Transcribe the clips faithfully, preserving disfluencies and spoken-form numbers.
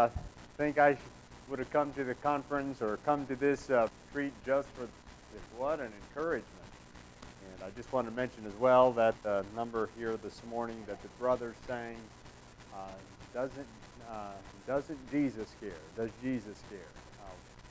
uh, think I sh- would have come to the conference or come to this uh, retreat just for this. What an encouragement. And I just want to mention as well that uh, number here this morning that the brothers sang, uh, doesn't, uh, doesn't Jesus care? Does Jesus care? Uh,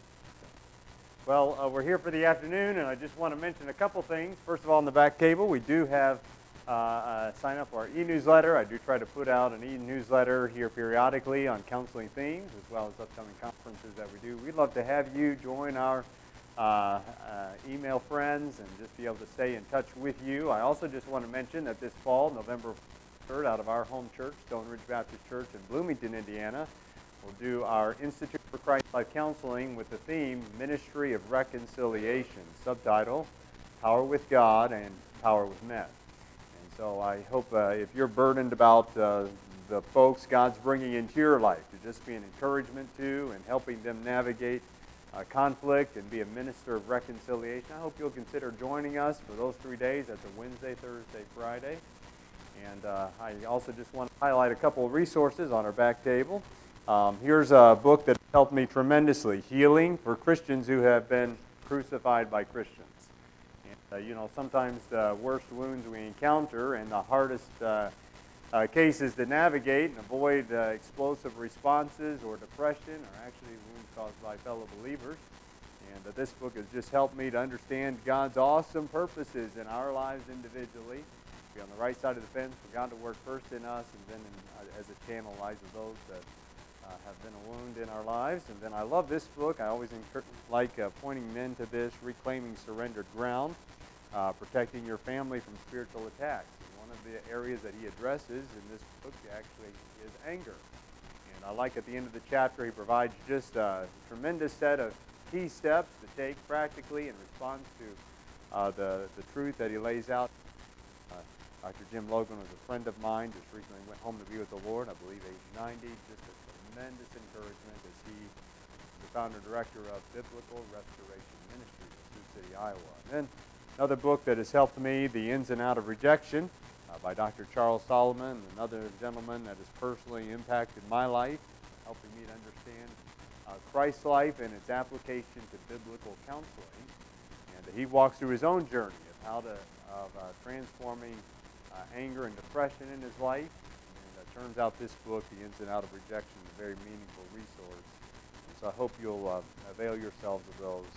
well, uh, we're here for the afternoon, and I just want to mention a couple things. First of all, on the back table, we do have Uh, uh, sign up for our e-newsletter. I do try to put out an e-newsletter here periodically on counseling themes as well as upcoming conferences that we do. We'd love to have you join our uh, uh, email friends and just be able to stay in touch with you. I also just want to mention that this fall, November third, out of our home church, Stone Ridge Baptist Church in Bloomington, Indiana, we'll do our Institute for Christ Life Counseling with the theme Ministry of Reconciliation, subtitle Power with God and Power with Men. So I hope uh, if you're burdened about uh, the folks God's bringing into your life, to just be an encouragement to and helping them navigate uh, conflict and be a minister of reconciliation, I hope you'll consider joining us for those three days. That's a Wednesday, Thursday, Friday. And uh, I also just want to highlight a couple of resources on our back table. Um, here's a book that helped me tremendously, Healing for Christians Who Have Been Crucified by Christians. Uh, you know, sometimes the worst wounds we encounter and the hardest uh, uh, cases to navigate and avoid uh, explosive responses or depression are actually wounds caused by fellow believers. And uh, this book has just helped me to understand God's awesome purposes in our lives individually. Be on the right side of the fence for God to work first in us and then in, uh, as a channel lives of those that uh, have been a wound in our lives. And then I love this book. I always encourage, like uh, pointing men to this, Reclaiming Surrendered Ground. Uh, protecting your family from spiritual attacks. And one of the areas that he addresses in this book actually is anger. And I like at the end of the chapter he provides just a tremendous set of key steps to take practically in response to uh, the, the truth that he lays out. Uh, Doctor Jim Logan was a friend of mine, just recently went home to be with the Lord, I believe age ninety. Just a tremendous encouragement as he is the founder director of Biblical Restoration Ministries in Sioux City, Iowa. And then another book that has helped me, The Ins and Out of Rejection, uh, by Doctor Charles Solomon, another gentleman that has personally impacted my life, helping me to understand uh, Christ's life and its application to biblical counseling. And uh, he walks through his own journey of how to of uh, transforming uh, anger and depression in his life. And it uh, turns out this book, The Ins and Out of Rejection, is a very meaningful resource. And so I hope you'll uh, avail yourselves of those.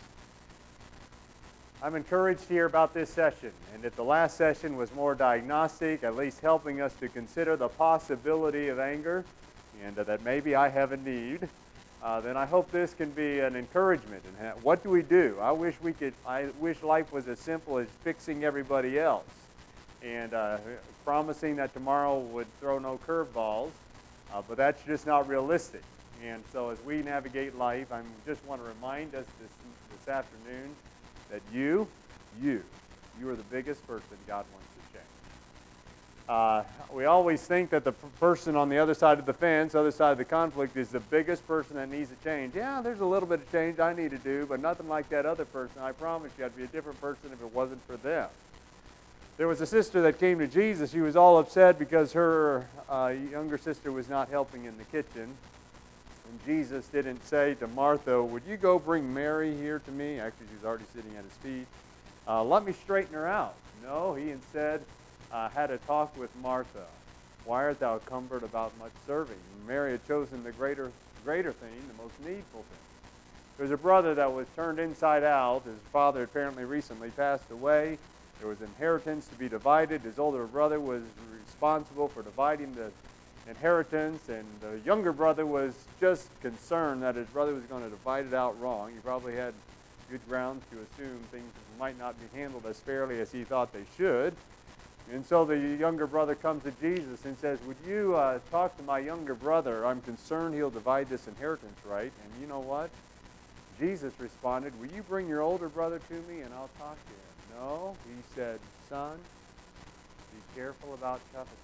I'm encouraged here about this session, and if the last session was more diagnostic, at least helping us to consider the possibility of anger, and uh, that maybe I have a need, uh, then I hope this can be an encouragement. And ha- what do we do? I wish we could. I wish life was as simple as fixing everybody else, and uh, promising that tomorrow would throw no curveballs, uh, but that's just not realistic. And so as we navigate life, I just want to remind us this this afternoon that you, you, you are the biggest person God wants to change. Uh, we always think that the p- person on the other side of the fence, other side of the conflict, is the biggest person that needs to change. Yeah, there's a little bit of change I need to do, but nothing like that other person. I promise you I'd be a different person if it wasn't for them. There was a sister that came to Jesus. She was all upset because her uh, younger sister was not helping in the kitchen. And Jesus didn't say to Martha, would you go bring Mary here to me? Actually, she was already sitting at his feet. Uh, let me straighten her out. No, he instead uh, had a talk with Martha. Why art thou cumbered about much serving? Mary had chosen the greater, greater thing, the most needful thing. There was a brother that was turned inside out. His father had apparently recently passed away. There was inheritance to be divided. His older brother was responsible for dividing the inheritance, and the younger brother was just concerned that his brother was going to divide it out wrong. He probably had good grounds to assume things might not be handled as fairly as he thought they should. And so the younger brother comes to Jesus and says, would you uh, talk to my younger brother? I'm concerned he'll divide this inheritance right. And you know what? Jesus responded, will you bring your older brother to me and I'll talk to him? No, he said, son, be careful about covetousness.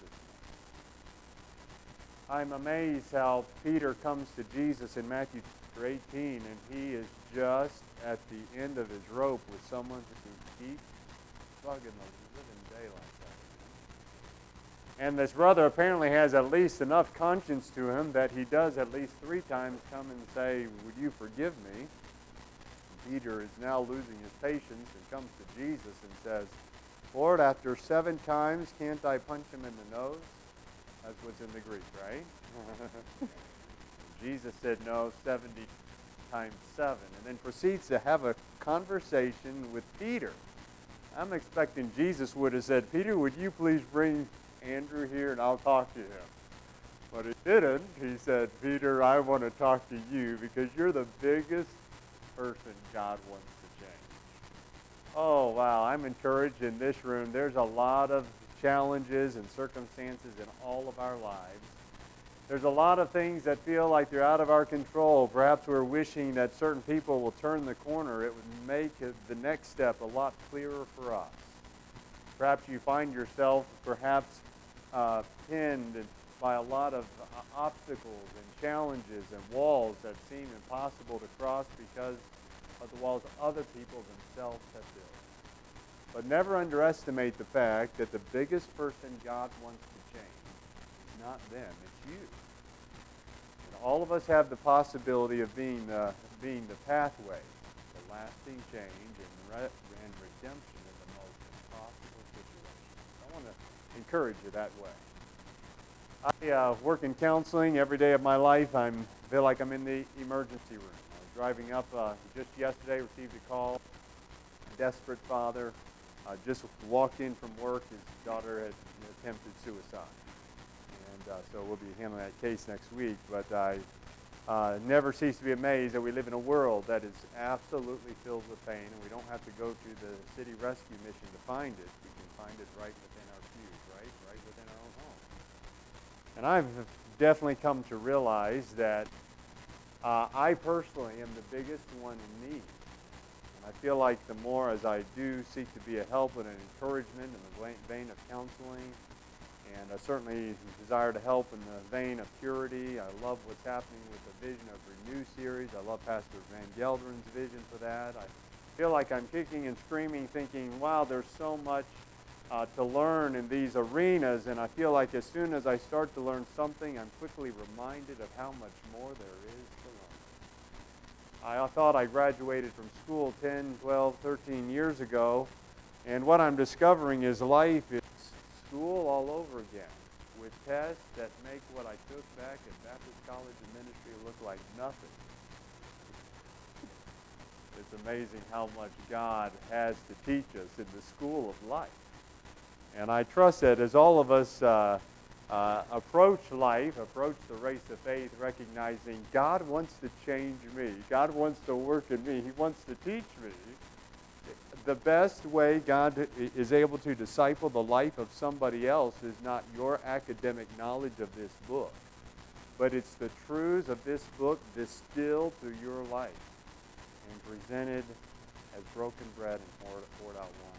I'm amazed how Peter comes to Jesus in Matthew chapter eighteen, and he is just at the end of his rope with someone who keeps bugging the living daylights out of him. And this brother apparently has at least enough conscience to him that he does at least three times come and say, would you forgive me? Peter is now losing his patience and comes to Jesus and says, Lord, after seven times, can't I punch him in the nose? That's what's in the Greek, right? Jesus said no, seventy times seven, and then proceeds to have a conversation with Peter. I'm expecting Jesus would have said, Peter, would you please bring Andrew here and I'll talk to him. But he didn't. He said, Peter, I want to talk to you because you're the biggest person God wants to change. Oh, wow. I'm encouraged in this room. There's a lot of challenges and circumstances in all of our lives. There's a lot of things that feel like they're out of our control. Perhaps we're wishing that certain people will turn the corner. It would make it, the next step a lot clearer for us. Perhaps you find yourself perhaps uh, pinned by a lot of uh, obstacles and challenges and walls that seem impossible to cross because of the walls other people themselves have built. But never underestimate the fact that the biggest person God wants to change is not them, it's you. And all of us have the possibility of being the, being the pathway to lasting change and, re- and redemption in the most impossible situations. I want to encourage you that way. I uh, work in counseling every day of my life. I feel like I'm in the emergency room. I was driving up uh, just yesterday, received a call. A desperate father uh, just walked in from work. His daughter had attempted suicide. And uh, so we'll be handling that case next week. But I uh, never cease to be amazed that we live in a world that is absolutely filled with pain, and we don't have to go to the city rescue mission to find it. We can find it right within our pews, right? Right within our own home. And I've definitely come to realize that uh, I personally am the biggest one in need. And I feel like the more as I do seek to be a help and an encouragement in the vein of counseling, and I certainly desire to help in the vein of purity. I love what's happening with the Vision of Renew series. I love Pastor Van Geldren's vision for that. I feel like I'm kicking and screaming thinking, wow, there's so much Uh, to learn in these arenas, and I feel like as soon as I start to learn something, I'm quickly reminded of how much more there is to learn. I thought I graduated from school ten, twelve, thirteen years ago, and what I'm discovering is life is school all over again, with tests that make what I took back at Baptist College of Ministry look like nothing. It's amazing how much God has to teach us in the school of life. And I trust that as all of us uh, uh, approach life, approach the race of faith, recognizing God wants to change me. God wants to work in me. He wants to teach me. The best way God is able to disciple the life of somebody else is not your academic knowledge of this book, but it's the truths of this book distilled through your life and presented as broken bread and poured, poured out wine.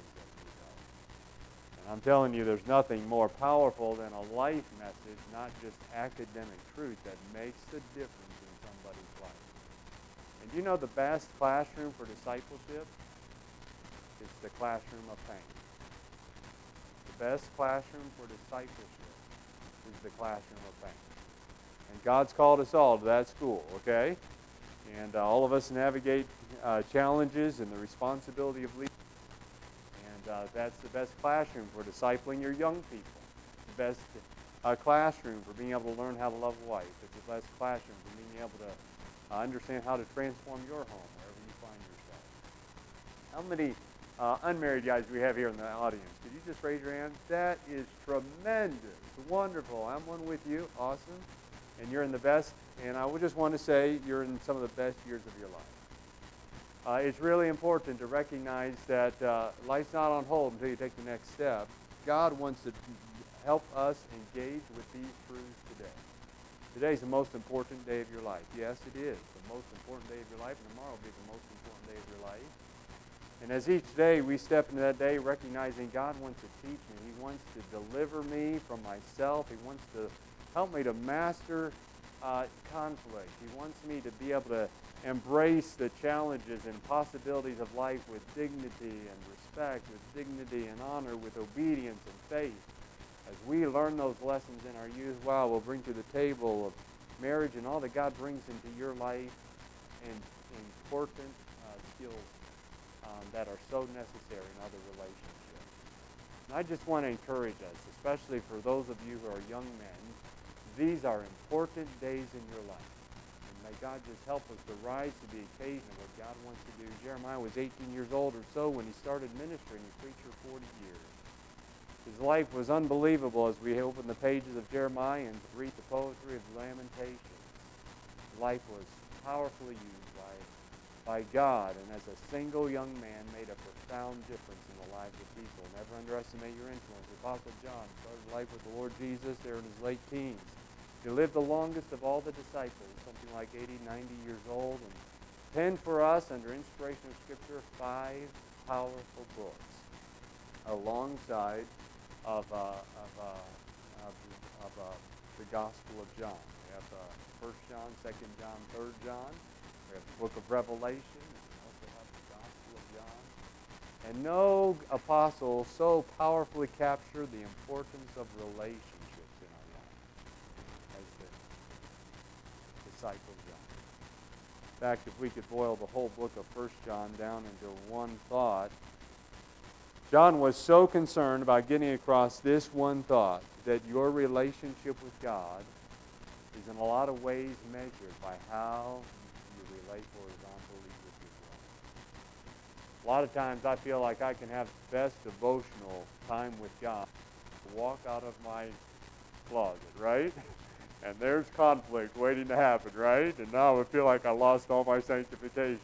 I'm telling you, there's nothing more powerful than a life message, not just academic truth, that makes the difference in somebody's life. And you know the best classroom for discipleship? It's the classroom of pain. The best classroom for discipleship is the classroom of pain. And God's called us all to that school, okay? And uh, all of us navigate uh, challenges and the responsibility of leadership. Uh, that's the best classroom for discipling your young people. The best uh, classroom for being able to learn how to love life. It's the best classroom for being able to uh, understand how to transform your home wherever you find yourself. How many uh, unmarried guys do we have here in the audience? Could you just raise your hand? That is tremendous. Wonderful. I'm one with you. Awesome. And you're in the best. And I would just want to say you're in some of the best years of your life. Uh, it's really important to recognize that uh, life's not on hold until you take the next step. God wants to help us engage with these truths today. Today is the most important day of your life. Yes, it is the most important day of your life, and tomorrow will be the most important day of your life. And as each day we step into that day recognizing God wants to teach me. He wants to deliver me from myself. He wants to help me to master uh, conflict. He wants me to be able to embrace the challenges and possibilities of life with dignity and respect, with dignity and honor, with obedience and faith, as we learn those lessons in our youth, wow, we'll bring to the table of marriage and all that God brings into your life and important uh, skills um, that are so necessary in other relationships. And I just want to encourage us, especially for those of you who are young men, these are important days in your life. And may God just help us to rise to the occasion of what God wants to do. Jeremiah was eighteen years old or so when he started ministering. He preached for forty years. His life was unbelievable as we open the pages of Jeremiah and read the poetry of Lamentations. His life was powerfully used by, by God, and as a single young man made a profound difference in the lives of people. Never underestimate your influence. The Apostle John started life with the Lord Jesus there in his late teens. He lived the longest of all the disciples, something like eighty, ninety years old, and penned for us under inspiration of Scripture five powerful books alongside of, uh, of, uh, of, of uh, the Gospel of John. We have uh, First John, Second John, Third John. We have the book of Revelation. And we also have the Gospel of John. And no apostle so powerfully captured the importance of relationships in our life as the disciple John. In fact, if we could boil the whole book of First John down into one thought, John was so concerned about getting across this one thought, that your relationship with God is in a lot of ways measured by how you relate horizontally with your brother. A lot of times I feel like I can have the best devotional time with God, walk out of my closet, right? And there's conflict waiting to happen, right? And now I feel like I lost all my sanctification.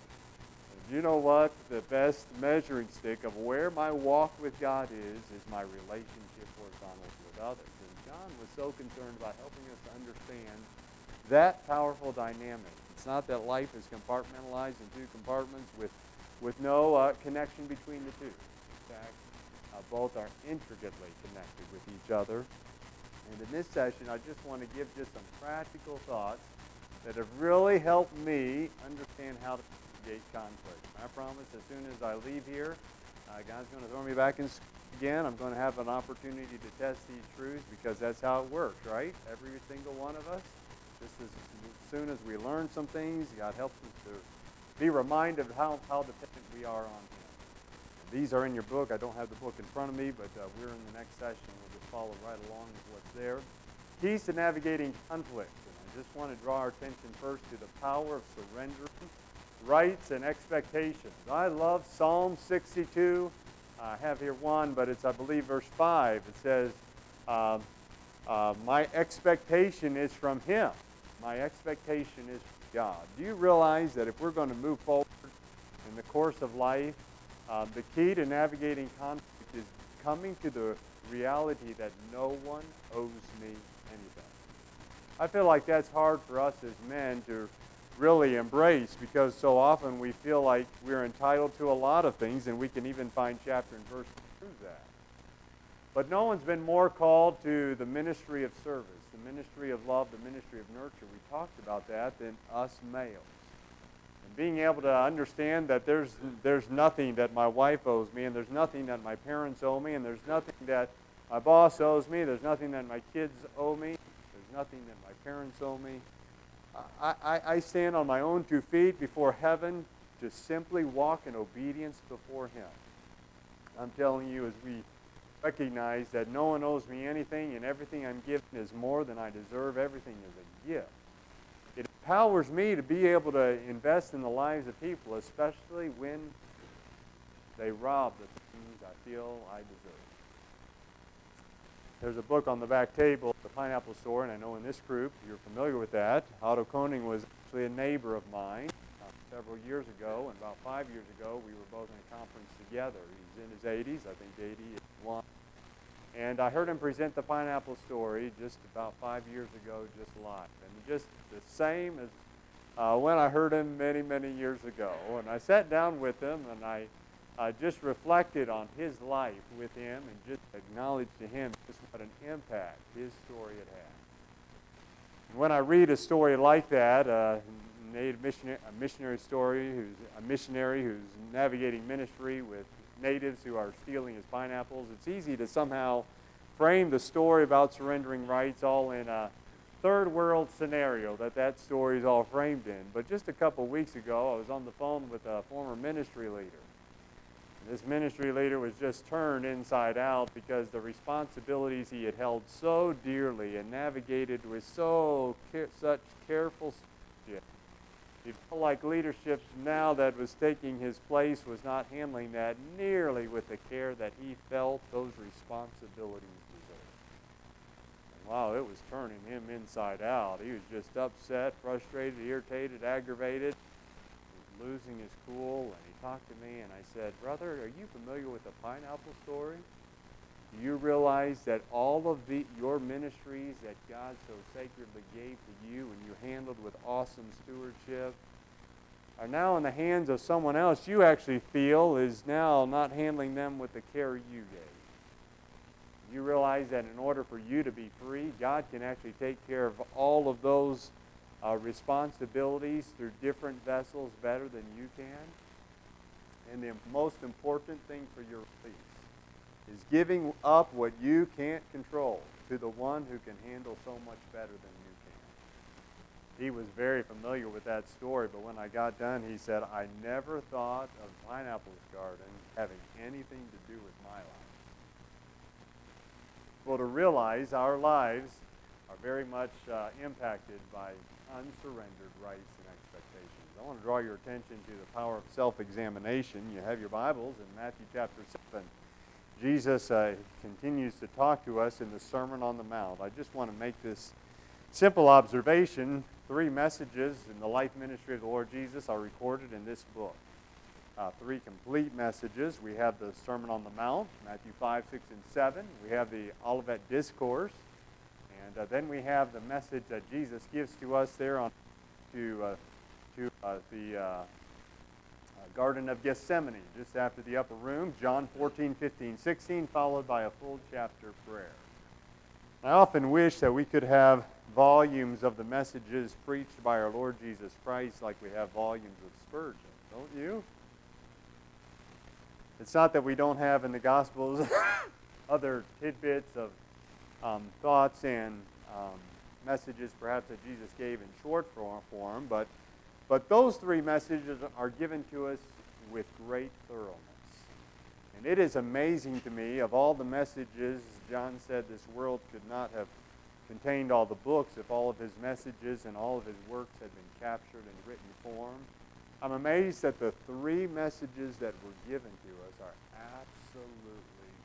You know what? The best measuring stick of where my walk with God is, is my relationship horizontally with others. And John was so concerned about helping us to understand that powerful dynamic. It's not that life is compartmentalized in two compartments with, with no uh, connection between the two. In fact, uh, both are intricately connected with each other. And in this session, I just want to give just some practical thoughts that have really helped me understand how to conflict. I promise as soon as I leave here, uh, God's going to throw me back in again. I'm going to have an opportunity to test these truths because that's how it works, right? Every single one of us. Just as soon as we learn some things, God helps us to be reminded of how, how dependent we are on Him. And these are in your book. I don't have the book in front of me, but uh, we're in the next session. We'll just follow right along with what's there. Keys to navigating conflict. And I just want to draw our attention first to the power of surrendering rights and expectations. I love Psalm sixty-two. I have here one, but it's, I believe, verse five. It says, um, uh, my expectation is from Him. My expectation is from God. Do you realize that if we're going to move forward in the course of life, uh, the key to navigating conflict is coming to the reality that no one owes me anything? I feel like that's hard for us as men to really embrace because so often we feel like we're entitled to a lot of things, and we can even find chapter and verse to prove that. But no one's been more called to the ministry of service, the ministry of love, the ministry of nurture. We talked about that than us males. And being able to understand that there's there's nothing that my wife owes me, and there's nothing that my parents owe me, and there's nothing that my boss owes me, there's nothing that my kids owe me, there's nothing that my parents owe me. I, I, I stand on my own two feet before heaven to simply walk in obedience before Him. I'm telling you, as we recognize that no one owes me anything and everything I'm given is more than I deserve, everything is a gift. It empowers me to be able to invest in the lives of people, especially when they rob the things I feel I deserve. There's a book on the back table at the Pineapple Store, and I know in this group you're familiar with that. Otto Koning was actually a neighbor of mine uh, several years ago, and about five years ago we were both in a conference together. He's in his eighties, I think eighty-one. And I heard him present the Pineapple Story just about five years ago, just live. And just the same as uh, when I heard him many, many years ago. And I sat down with him, and I uh, just reflected on his life with him and just acknowledged to him just what an impact his story had had. And when I read a story like that, uh, native missionary, a missionary story, who's a missionary who's navigating ministry with natives who are stealing his pineapples, it's easy to somehow frame the story about surrendering rights all in a third world scenario that that story is all framed in. But just a couple weeks ago, I was on the phone with a former ministry leader. This ministry leader was just turned inside out because the responsibilities he had held so dearly and navigated with so care, such careful stewardship. He felt like leadership now that was taking his place was not handling that nearly with the care that he felt those responsibilities deserved. And wow, it was turning him inside out. He was just upset, frustrated, irritated, aggravated. Losing his cool, and he talked to me, and I said, "Brother, are you familiar with the pineapple story? Do you realize that all of the your ministries that God so sacredly gave to you and you handled with awesome stewardship are now in the hands of someone else you actually feel is now not handling them with the care you gave? You realize that in order for you to be free, God can actually take care of all of those Uh, responsibilities through different vessels better than you can. And the most important thing for your release is giving up what you can't control to the one who can handle so much better than you can." He was very familiar with that story, but when I got done, he said, "I never thought of Pineapple's Garden having anything to do with my life." Well, to realize our lives are very much uh, impacted by unsurrendered rights and expectations. I want to draw your attention to the power of self-examination. You have your Bibles in Matthew chapter seven. Jesus uh, continues to talk to us in the Sermon on the Mount. I just want to make this simple observation. Three messages in the life ministry of the Lord Jesus are recorded in this book. Uh, three complete messages. We have the Sermon on the Mount, Matthew five, six, and seven. We have the Olivet Discourse. And uh, then we have the message that Jesus gives to us there on to uh, to uh, the uh, uh, Garden of Gethsemane, just after the upper room, John fourteen, fifteen, sixteen, followed by a full chapter prayer. I often wish that we could have volumes of the messages preached by our Lord Jesus Christ like we have volumes of Spurgeon, don't you? It's not that we don't have in the Gospels other tidbits of Um, thoughts and um, messages perhaps that Jesus gave in short form, but, but those three messages are given to us with great thoroughness. And it is amazing to me, of all the messages, John said this world could not have contained all the books if all of his messages and all of his works had been captured in written form. I'm amazed that the three messages that were given to us are absolutely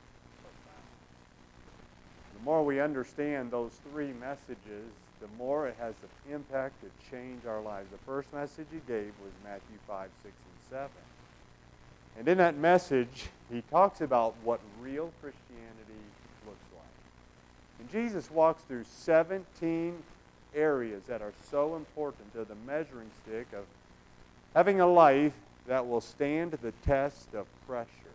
The more we understand those three messages, the more it has the impact to change our lives. The first message he gave was Matthew five, six, and seven. And in that message, he talks about what real Christianity looks like. And Jesus walks through seventeen areas that are so important to the measuring stick of having a life that will stand the test of pressure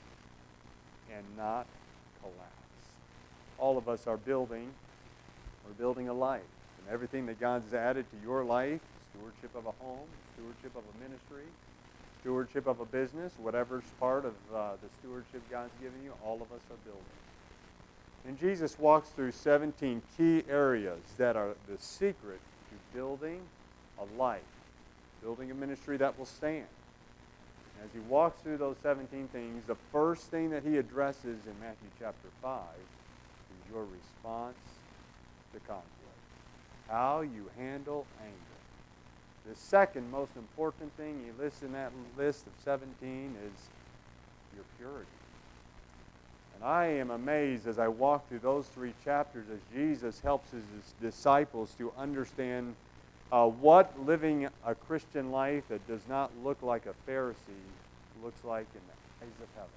and not collapse. All of us are building, we're building a life. And everything that God's added to your life, stewardship of a home, stewardship of a ministry, stewardship of a business, whatever's part of uh, the stewardship God's given you, all of us are building. And Jesus walks through seventeen key areas that are the secret to building a life, building a ministry that will stand. As he walks through those seventeen things, the first thing that he addresses in Matthew chapter five your response to conflict, how you handle anger. The second most important thing he lists in that list of seventeen is your purity. And I am amazed as I walk through those three chapters as Jesus helps his disciples to understand uh, what living a Christian life that does not look like a Pharisee looks like in the eyes of heaven.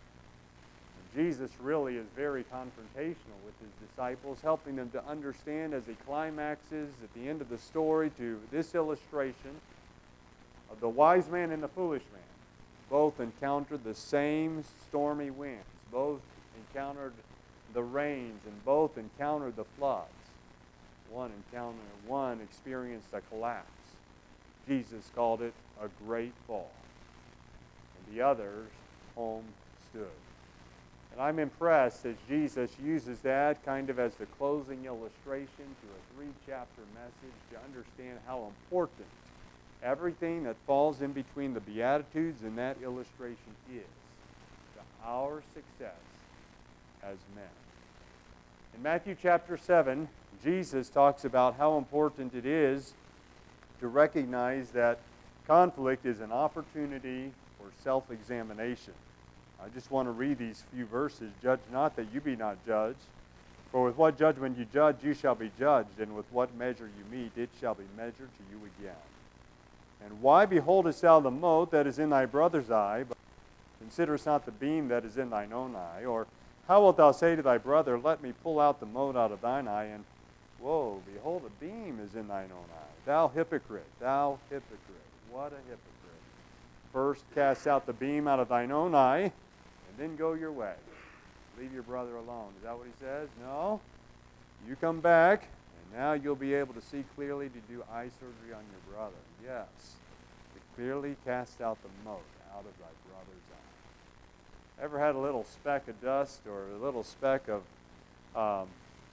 Jesus really is very confrontational with his disciples, helping them to understand as he climaxes at the end of the story to this illustration of the wise man and the foolish man. Both encountered the same stormy winds. Both encountered the rains, and both encountered the floods. One encountered, one experienced a collapse. Jesus called it a great fall. And the other's home stood. And I'm impressed as Jesus uses that kind of as the closing illustration to a three-chapter message to understand how important everything that falls in between the Beatitudes and that illustration is to our success as men. In Matthew chapter seven, Jesus talks about how important it is to recognize that conflict is an opportunity for self-examination. I just want to read these few verses. Judge not that you be not judged. For with what judgment you judge, you shall be judged, and with what measure you meet, it shall be measured to you again. And why beholdest thou the mote that is in thy brother's eye, but considerest not the beam that is in thine own eye? Or how wilt thou say to thy brother, let me pull out the mote out of thine eye, and whoa, behold, a beam is in thine own eye. Thou hypocrite, thou hypocrite. What a hypocrite. First cast out the beam out of thine own eye, and then go your way. Leave your brother alone. Is that what he says? No. You come back, and now you'll be able to see clearly to do eye surgery on your brother. Yes. To clearly cast out the mote out of thy brother's eye. Ever had a little speck of dust or a little speck of um,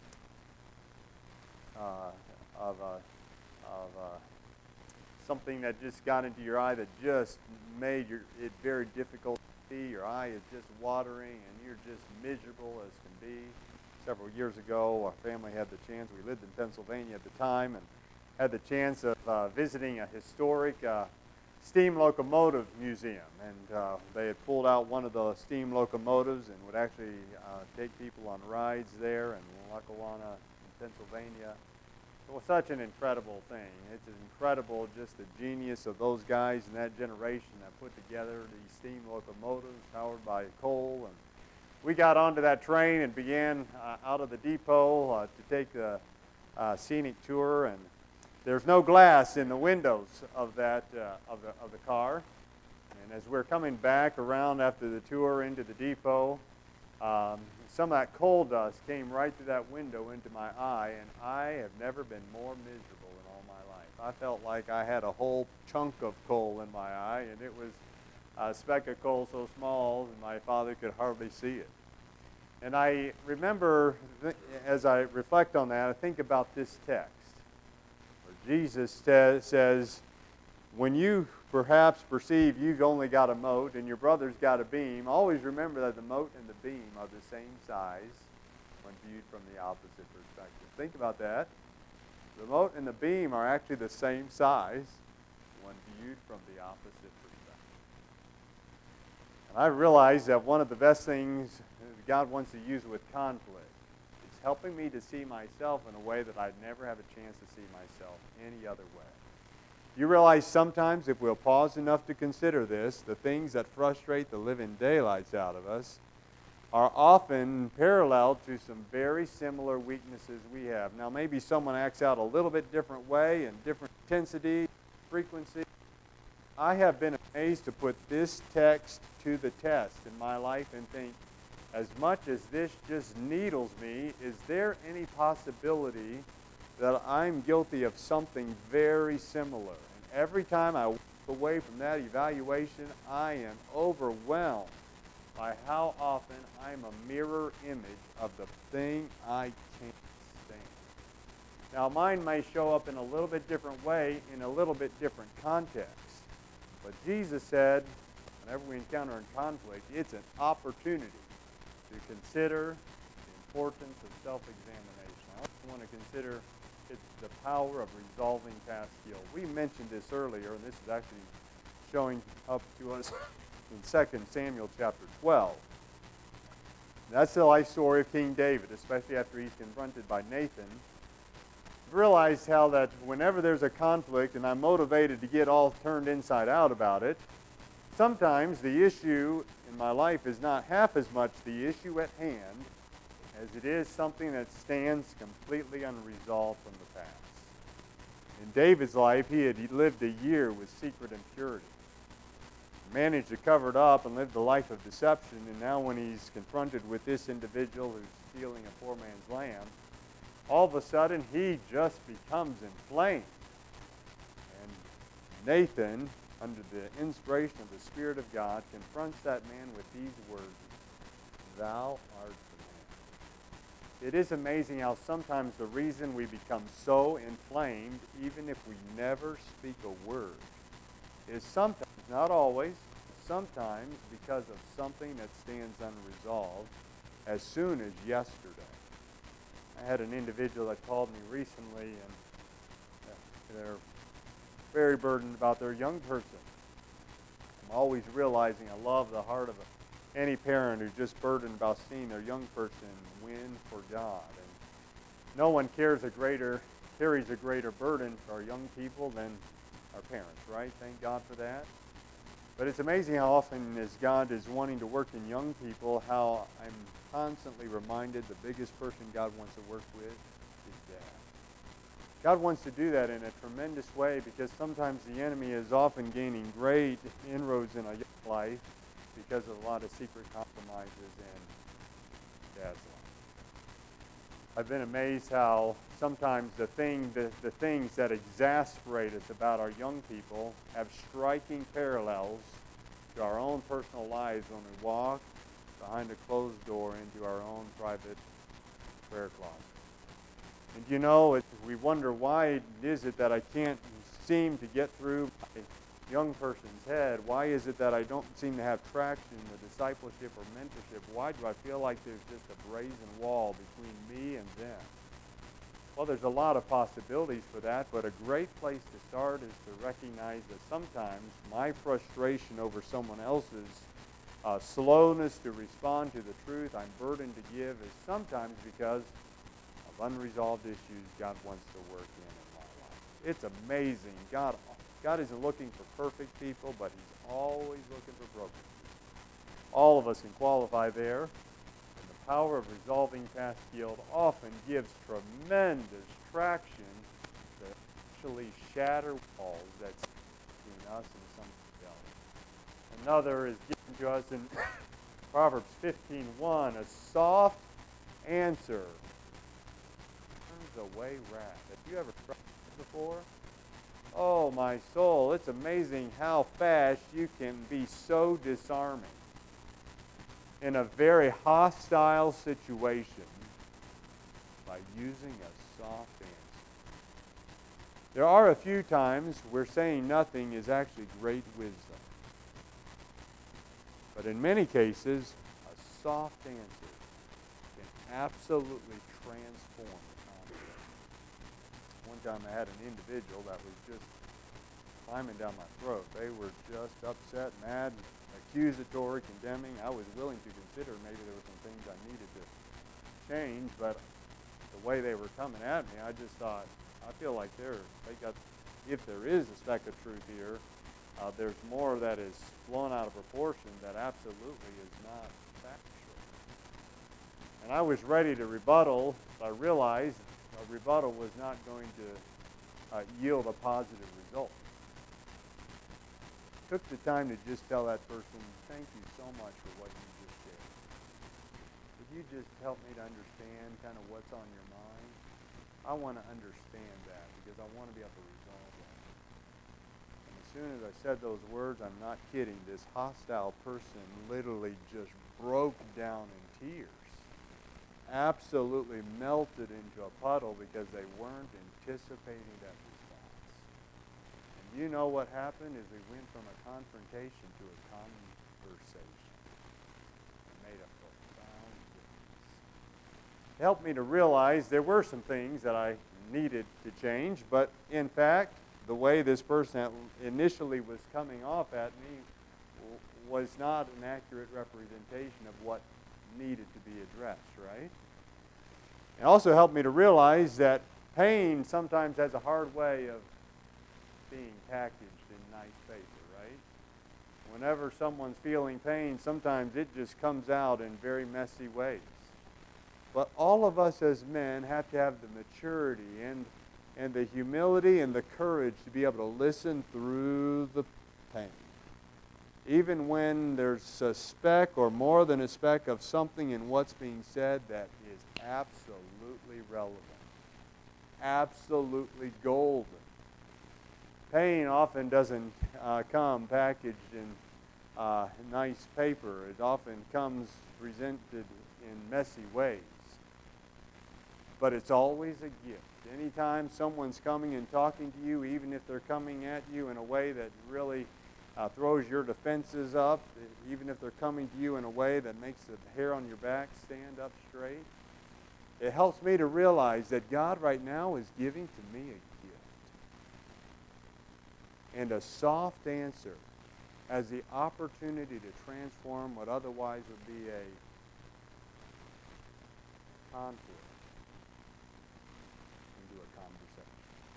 uh, of uh, of uh, something that just got into your eye that just made your, it very difficult to see? Your eye is just watering and you're just miserable as can be. Several years ago, our family had the chance, we lived in Pennsylvania at the time, and had the chance of uh, visiting a historic uh, steam locomotive museum. And uh, they had pulled out one of the steam locomotives and would actually uh, take people on rides there in Lackawanna, in Pennsylvania. It was such an incredible thing. It's incredible just the genius of those guys in that generation that put together these steam locomotives powered by coal. And we got onto that train and began uh, out of the depot uh, to take the uh, scenic tour. And there's no glass in the windows of that uh, of the of the car. And as we're coming back around after the tour into the depot, um, some of that coal dust came right through that window into my eye, and I have never been more miserable in all my life. I felt like I had a whole chunk of coal in my eye, and it was a speck of coal so small that my father could hardly see it. And I remember, th- as I reflect on that, I think about this text, where Jesus t- says, when you perhaps perceive you've only got a mote and your brother's got a beam, always remember that the mote and the beam are the same size when viewed from the opposite perspective. Think about that. The mote and the beam are actually the same size when viewed from the opposite perspective. And I realize that one of the best things God wants to use with conflict is helping me to see myself in a way that I'd never have a chance to see myself any other way. You realize sometimes if we'll pause enough to consider this, the things that frustrate the living daylights out of us are often parallel to some very similar weaknesses we have. Now, maybe someone acts out a little bit different way and different intensity, frequency. I have been amazed to put this text to the test in my life and think, as much as this just needles me, is there any possibility that I'm guilty of something very similar? And every time I walk away from that evaluation, I am overwhelmed by how often I'm a mirror image of the thing I can't stand. Now, mine may show up in a little bit different way, in a little bit different context. But Jesus said, whenever we encounter in conflict, it's an opportunity to consider the importance of self-examination. I also want to consider it's the power of resolving past guilt. We mentioned this earlier, and this is actually showing up to us in Second Samuel chapter twelve. That's the life story of King David, especially after he's confronted by Nathan. I've realized how that whenever there's a conflict and I'm motivated to get all turned inside out about it, sometimes the issue in my life is not half as much the issue at hand as it is something that stands completely unresolved from the past. In David's life, he had lived a year with secret impurity, managed to cover it up and lived a life of deception, and now when he's confronted with this individual who's stealing a poor man's lamb, all of a sudden he just becomes inflamed. And Nathan, under the inspiration of the Spirit of God, confronts that man with these words. thou art the Lamb. It is amazing how sometimes the reason we become so inflamed, even if we never speak a word, is sometimes, not always, sometimes because of something that stands unresolved as soon as yesterday. I had an individual that called me recently, and they're very burdened about their young person. I'm always realizing I love the heart of a, any parent who's just burdened about seeing their young person win for God. And no one cares a greater, carries a greater burden for our young people than our parents, right? Thank God for that. But it's amazing how often as God is wanting to work in young people, how I'm constantly reminded the biggest person God wants to work with is dad. God wants to do that in a tremendous way because sometimes the enemy is often gaining great inroads in a young life because of a lot of secret compromises in dad's life. I've been amazed how sometimes the thing, the, the things that exasperate us about our young people have striking parallels to our own personal lives when we walk behind a closed door into our own private prayer closet. And you know, it, we wonder why is it that I can't seem to get through my young person's head? Why is it that I don't seem to have traction in the discipleship or mentorship? Why do I feel like there's just a brazen wall between me and them? Well, there's a lot of possibilities for that, but a great place to start is to recognize that sometimes my frustration over someone else's uh, slowness to respond to the truth I'm burdened to give is sometimes because of unresolved issues God wants to work in in my life. It's amazing. God, God isn't looking for perfect people, but he's always looking for broken people. All of us can qualify there. The power of resolving past guilt often gives tremendous traction to actually shatter walls that's between us and somebody else. Another is given to us in Proverbs fifteen one, a soft answer turns away wrath. Have you ever tried this before? Oh, my soul, it's amazing how fast you can be so disarming in a very hostile situation by using a soft answer. There are a few times where saying nothing is actually great wisdom. But in many cases, a soft answer can absolutely transform the conflict. One time I had an individual that was just climbing down my throat. They were just upset, mad, accusatory, condemning. I was willing to consider maybe there were some things I needed to change, but the way they were coming at me, I just thought, I feel like they're, they got, if there is a speck of truth here, uh, there's more that is blown out of proportion that absolutely is not factual. And I was ready to rebuttal, but I realized a rebuttal was not going to uh, yield a positive result. Took the time to just tell that person, thank you so much for what you just shared. Could you just help me to understand kind of what's on your mind? I want to understand that because I want to be able to resolve that. And as soon as I said those words, I'm not kidding, this hostile person literally just broke down in tears. Absolutely melted into a puddle because they weren't anticipating that response. And you know what happened is we went from a confrontation to a conversation. It made a profound difference. It helped me to realize there were some things that I needed to change, but in fact, the way this person initially was coming off at me was not an accurate representation of what needed to be addressed, right? It also helped me to realize that pain sometimes has a hard way of being packaged in nice paper, right? Whenever someone's feeling pain, sometimes it just comes out in very messy ways. But all of us as men have to have the maturity and, and the humility and the courage to be able to listen through the pain. Even when there's a speck or more than a speck of something in what's being said that is absolutely relevant, absolutely golden. Pain often doesn't uh, come packaged in uh, nice paper. It often comes presented in messy ways. But it's always a gift. Anytime someone's coming and talking to you, even if they're coming at you in a way that really uh, throws your defenses up, even if they're coming to you in a way that makes the hair on your back stand up straight, it helps me to realize that God right now is giving to me a gift. And a soft answer has the opportunity to transform what otherwise would be a conflict into a conversation.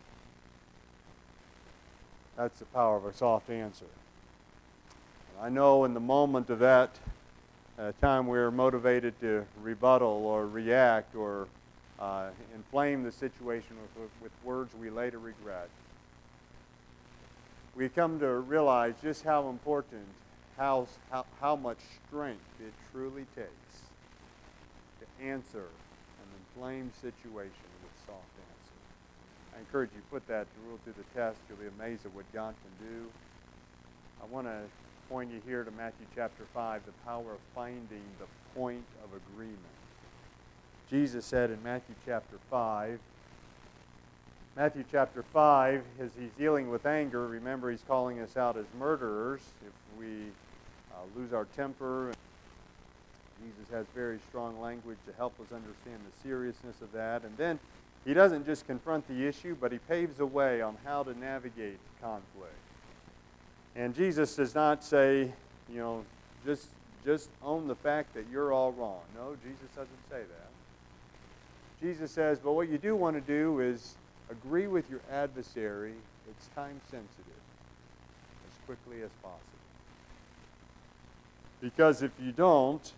That's the power of a soft answer. And I know in the moment of that uh, time we're motivated to rebuttal or react or uh, inflame the situation with, with words we later regret. We come to realize just how important, how, how, how much strength it truly takes to answer an inflamed situation with soft answer. I encourage you to put that rule to the test. You'll be amazed at what God can do. I want to point you here to Matthew chapter five, the power of finding the point of agreement. Jesus said in Matthew chapter five, Matthew chapter five, as he's dealing with anger, remember he's calling us out as murderers. If we uh, lose our temper, Jesus has very strong language to help us understand the seriousness of that. And then he doesn't just confront the issue, but he paves a way on how to navigate conflict. And Jesus does not say, you know, just, just own the fact that you're all wrong. No, Jesus doesn't say that. Jesus says, but what you do want to do is agree with your adversary. It's time sensitive, as quickly as possible. Because if you don't,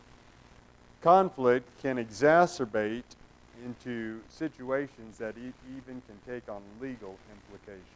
conflict can exacerbate into situations that e- even can take on legal implications.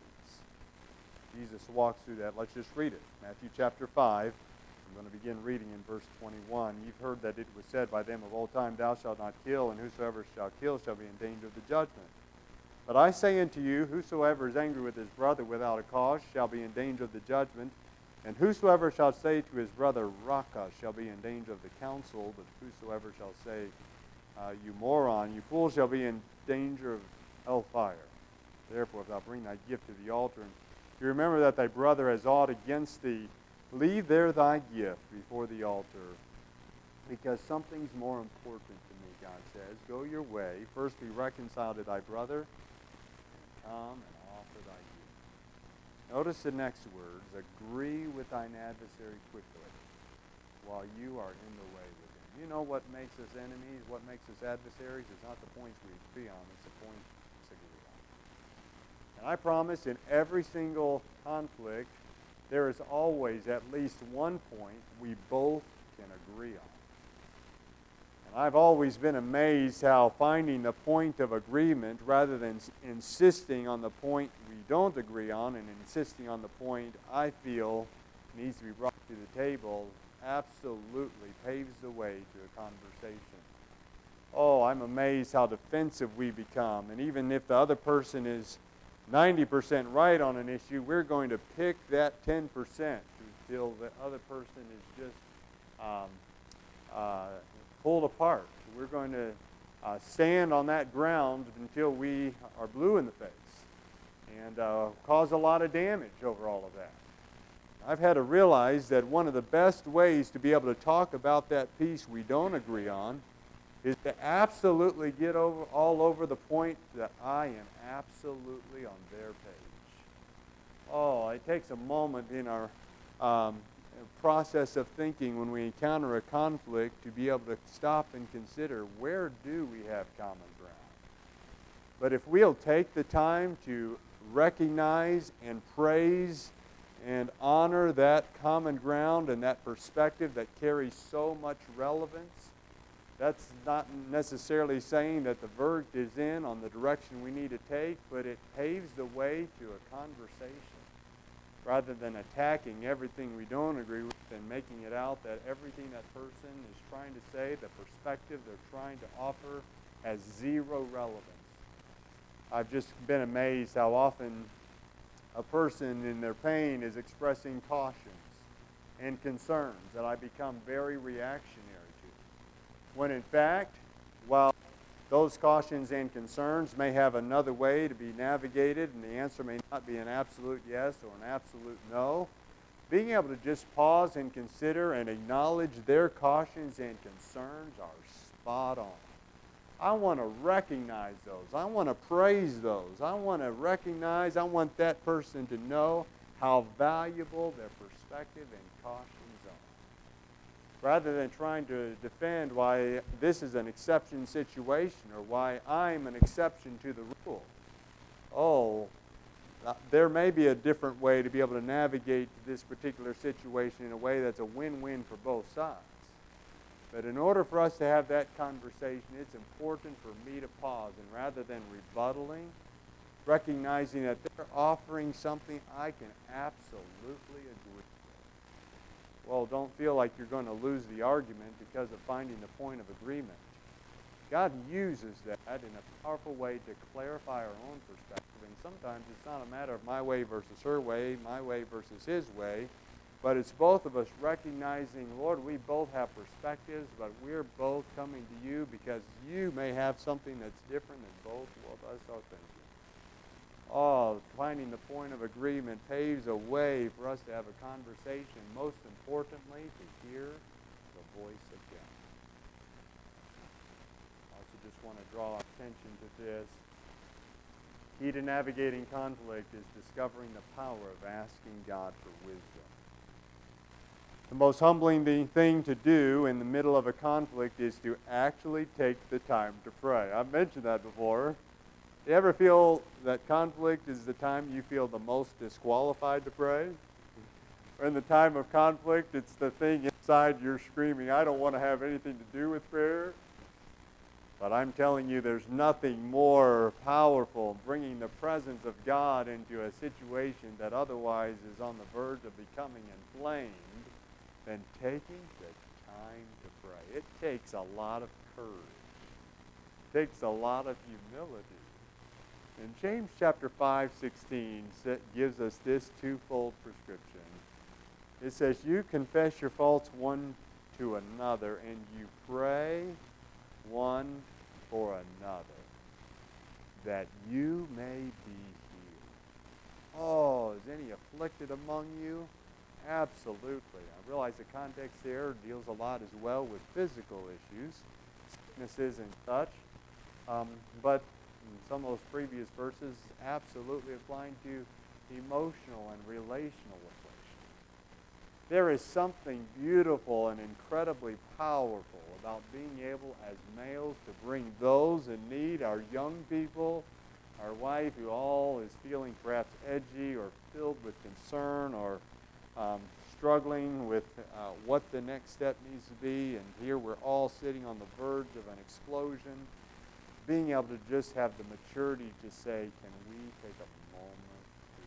Jesus walks through that. Let's just read it. Matthew chapter five. I'm going to begin reading in verse twenty-one. You've heard that it was said by them of old time, thou shalt not kill, and whosoever shall kill shall be in danger of the judgment. But I say unto you, whosoever is angry with his brother without a cause shall be in danger of the judgment. And whosoever shall say to his brother, Raca, shall be in danger of the council. But whosoever shall say, uh, you moron, you fool, shall be in danger of hellfire. Therefore, if thou bring thy gift to the altar, and you remember that thy brother has aught against thee, leave there thy gift before the altar, because something's more important to me, God says. Go your way. First be reconciled to thy brother, and come and offer thy gift. Notice the next words. Agree with thine adversary quickly while you are in the way with him. You know what makes us enemies, what makes us adversaries? It's not the points we agree on, it's the points we disagree on. And I promise in every single conflict, there is always at least one point we both can agree on. And I've always been amazed how finding the point of agreement rather than insisting on the point we don't agree on and insisting on the point I feel needs to be brought to the table absolutely paves the way to a conversation. Oh, I'm amazed how defensive we become. And even if the other person is ninety percent right on an issue, we're going to pick that ten percent until the other person is just um, uh, pulled apart. We're going to uh, stand on that ground until we are blue in the face and uh, cause a lot of damage over all of that. I've had to realize that one of the best ways to be able to talk about that piece we don't agree on is to absolutely get over all over the point that I am absolutely on their page. Oh, it takes a moment in our um, process of thinking when we encounter a conflict to be able to stop and consider, where do we have common ground? But if we'll take the time to recognize and praise and honor that common ground and that perspective that carries so much relevance, that's not necessarily saying that the verdict is in on the direction we need to take, but it paves the way to a conversation rather than attacking everything we don't agree with and making it out that everything that person is trying to say, the perspective they're trying to offer, has zero relevance. I've just been amazed how often a person in their pain is expressing cautions. and concerns that I become very reactionary to. When in fact, while those cautions and concerns may have another way to be navigated, and the answer may not be an absolute yes or an absolute no, being able to just pause and consider and acknowledge their cautions and concerns are spot on. I want to recognize those. I want to praise those. I want to recognize, I want that person to know how valuable their perspective and cautions are. Rather than trying to defend why this is an exception situation or why I'm an exception to the rule. Oh, uh, there may be a different way to be able to navigate this particular situation in a way that's a win-win for both sides. But in order for us to have that conversation, it's important for me to pause and rather than rebuttaling, recognizing that they're offering something I can absolutely agree with. Well, don't feel like you're going to lose the argument because of finding the point of agreement. God uses that in a powerful way to clarify our own perspective. And sometimes it's not a matter of my way versus her way, my way versus his way, but it's both of us recognizing, Lord, we both have perspectives, but we're both coming to you because you may have something that's different than both of us are thinking. Oh, finding the point of agreement paves a way for us to have a conversation, most importantly, to hear the voice of God. I also just want to draw attention to this. Key to navigating conflict is discovering the power of asking God for wisdom. The most humbling thing to do in the middle of a conflict is to actually take the time to pray. I've mentioned that before. You ever feel that conflict is the time you feel the most disqualified to pray? Or in the time of conflict, it's the thing inside you're screaming, I don't want to have anything to do with prayer. But I'm telling you, there's nothing more powerful bringing the presence of God into a situation that otherwise is on the verge of becoming inflamed than taking the time to pray. It takes a lot of courage. It takes a lot of humility. And James chapter five sixteen gives us this twofold prescription. It says, you confess your faults one to another, and you pray one for another, that you may be healed. Oh, is any afflicted among you? Absolutely. I realize the context there deals a lot as well with physical issues, sicknesses and such. Um, but some of those previous verses absolutely applying to emotional and relational affliction. There is something beautiful and incredibly powerful about being able as males to bring those in need, our young people, our wife who all is feeling perhaps edgy or filled with concern or um, struggling with uh, what the next step needs to be, and here we're all sitting on the verge of an explosion. Being able to just have the maturity to say, can we take a moment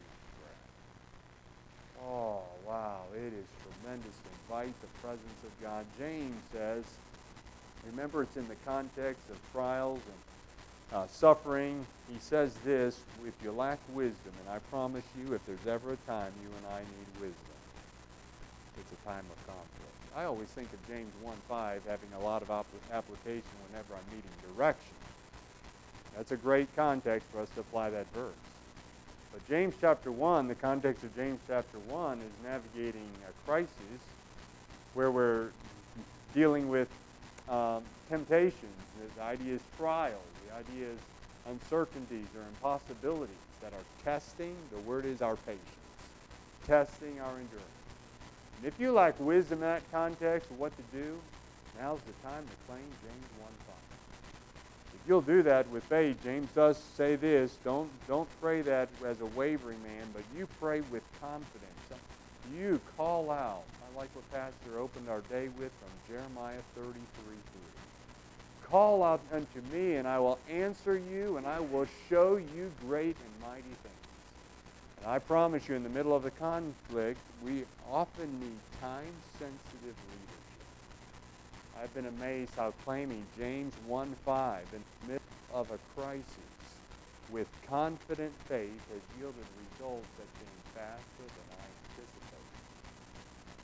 to pray? Oh, wow, it is tremendous to invite the presence of God. James says, remember it's in the context of trials and uh, suffering. He says this, if you lack wisdom, and I promise you, if there's ever a time you and I need wisdom, it's a time of conflict. I always think of James one five having a lot of op- application whenever I'm needing direction. That's a great context for us to apply that verse. But James chapter one, the context of James chapter one is navigating a crisis where we're dealing with um, temptations. The idea is trials. The idea is uncertainties or impossibilities that are testing, the word is our patience, testing our endurance. And if you lack wisdom in that context of what to do, now's the time to claim James one five. If you'll do that with faith, James does say this, don't, don't pray that as a wavering man, but you pray with confidence. You call out. I like what Pastor opened our day with from Jeremiah thirty-three three. Call out unto me, and I will answer you, and I will show you great and mighty things. And I promise you, in the middle of the conflict, we often need time-sensitive leadership. I've been amazed how claiming James one five in the midst of a crisis with confident faith has yielded results that came faster than I anticipated.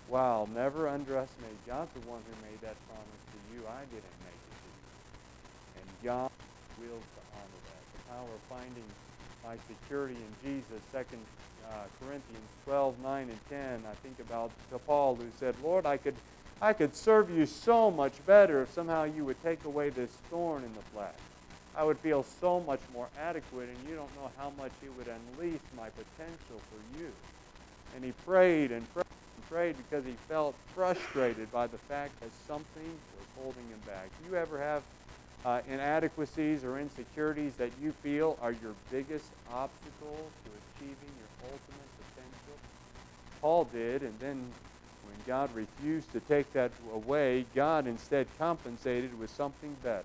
Wow, never underestimate. God's the one who made that promise to you. I didn't make it to you. And God wills to honor that. The power of finding my security in Jesus. Second uh, Corinthians twelve, nine, and ten. I think about Paul who said, Lord, I could, I could serve you so much better if somehow you would take away this thorn in the flesh. I would feel so much more adequate, and you don't know how much it would unleash my potential for you. And he prayed and prayed and prayed because he felt frustrated by the fact that something was holding him back. Do you ever have uh, inadequacies or insecurities that you feel are your biggest obstacle to achieving your ultimate potential? Paul did, and then when God refused to take that away, God instead compensated with something better.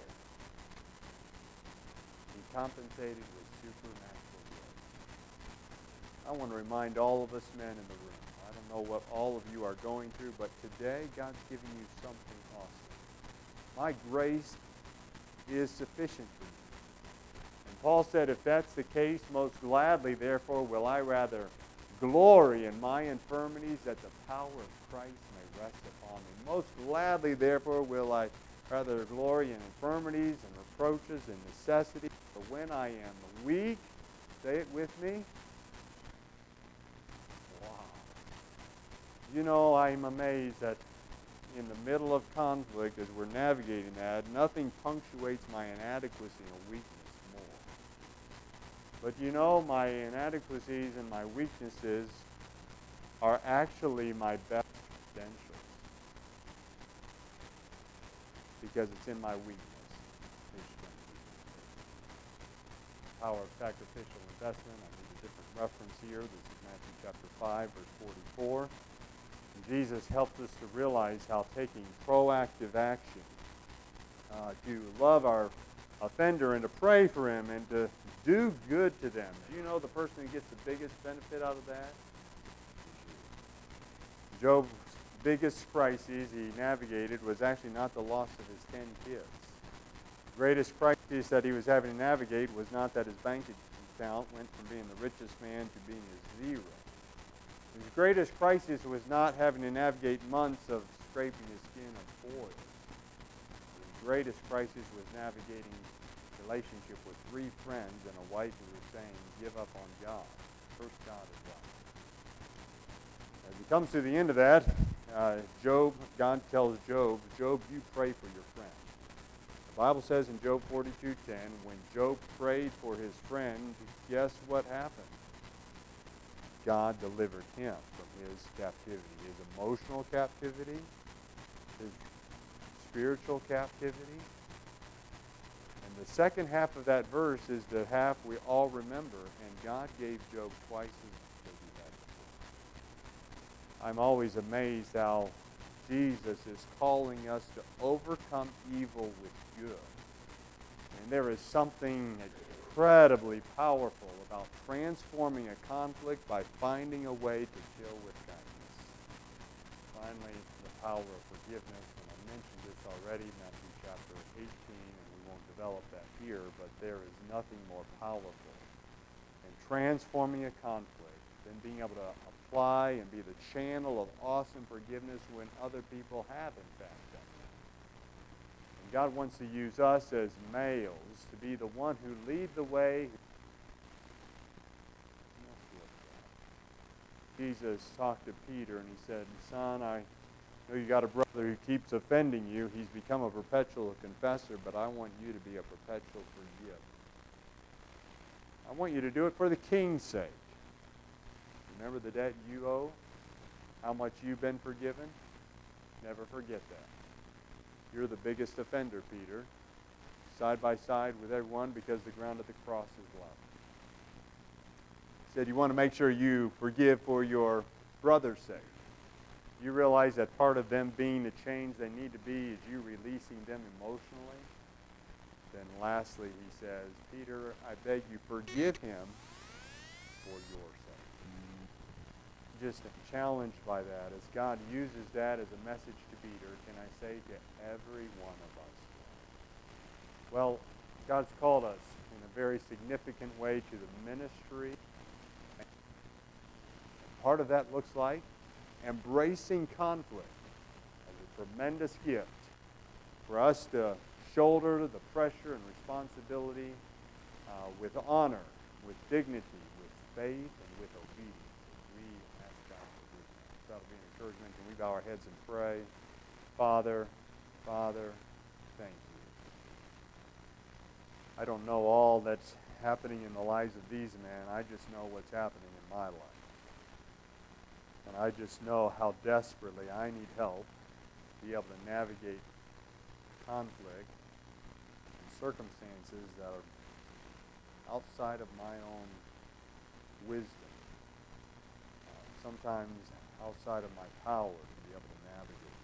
He compensated with supernatural grace. I want to remind all of us men in the room, I don't know what all of you are going through, but today God's giving you something awesome. My grace is sufficient for you. And Paul said, if that's the case, most gladly, therefore, will I rather glory in my infirmities, that the power of Christ may rest upon me. Most gladly, therefore, will I rather glory in infirmities and reproaches and necessities. But when I am weak, say it with me. Wow. You know, I'm amazed that in the middle of conflict, as we're navigating that, nothing punctuates my inadequacy and weakness more. But you know, my inadequacies and my weaknesses are actually my best credentials. Because it's in my weakness. Power of sacrificial investment. I need a different reference here. This is Matthew chapter five, verse forty-four. And Jesus helps us to realize how taking proactive action uh, to love our offender and to pray for him and to do good to them. Do you know the person who gets the biggest benefit out of that? Job's biggest crises he navigated was actually not the loss of his ten kids. The greatest crisis that he was having to navigate was not that his bank account went from being the richest man to being a zero. His greatest crisis was not having to navigate months of scraping his skin of boil. His greatest crisis was navigating a relationship with three friends and a wife who was saying, give up on God. First God is God. As he comes to the end of that, uh, Job, God tells Job, Job, you pray for your friend. The Bible says in Job forty-two ten, when Job prayed for his friend, guess what happened? God delivered him from his captivity, his emotional captivity, his spiritual captivity. And the second half of that verse is the half we all remember, and God gave Job twice as much as he had before. I'm always amazed how Jesus is calling us to overcome evil with good. And there is something incredibly powerful about transforming a conflict by finding a way to kill with kindness. Finally, the power of forgiveness. And I mentioned this already, Matthew chapter eighteen, and we won't develop that here, but there is nothing more powerful in transforming a conflict than being able to apply and be the channel of awesome forgiveness when other people have, in fact, done that. And God wants to use us as males to be the one who lead the way. Jesus talked to Peter and he said, son, I know you got a brother who keeps offending you. He's become a perpetual confessor, but I want you to be a perpetual forgiver. I want you to do it for the king's sake. Remember the debt you owe? How much you've been forgiven? Never forget that. You're the biggest offender, Peter, side by side with everyone, because the ground of the cross is level. He said you want to make sure you forgive for your brother's sake. You realize that part of them being the change they need to be is you releasing them emotionally. Then lastly, he says, Peter, I beg you, forgive him for your sake. Just challenged by that, as God uses that as a message to Peter, can I say to every one of us? Well, God's called us in a very significant way to the ministry. Part of that looks like embracing conflict as a tremendous gift for us to shoulder the pressure and responsibility uh, with honor, with dignity, with faith, and with obedience. We ask God to do that. That'll be an encouragement. Can we bow our heads and pray? Father, Father, thank you. I don't know all that's happening in the lives of these men. I just know what's happening in my life. And I just know how desperately I need help to be able to navigate conflict and circumstances that are outside of my own wisdom. Uh, sometimes outside of my power to be able to navigate.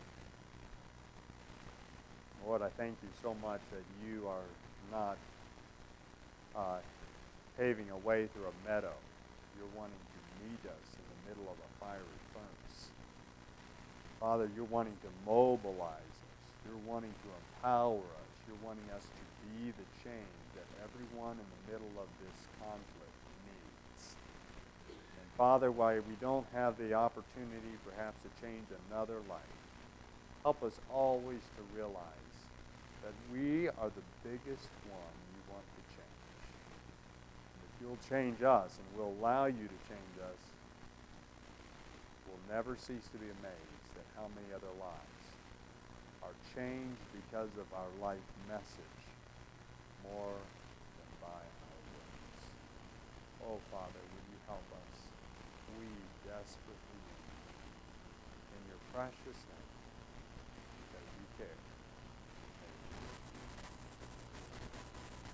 Lord, I thank you so much that you are not uh, paving a way through a meadow. You're wanting to meet us in the middle of a fiery furnace. Father, you're wanting to mobilize us. You're wanting to empower us. You're wanting us to be the change that everyone in the middle of this conflict needs. And Father, while we don't have the opportunity perhaps to change another life, help us always to realize that we are the biggest one you want to change. And if you'll change us and we'll allow you to change us, we'll never cease to be amazed at how many other lives are changed because of our life message more than by our words. Oh, Father, will you help us? We desperately need you. In your precious name, because you care.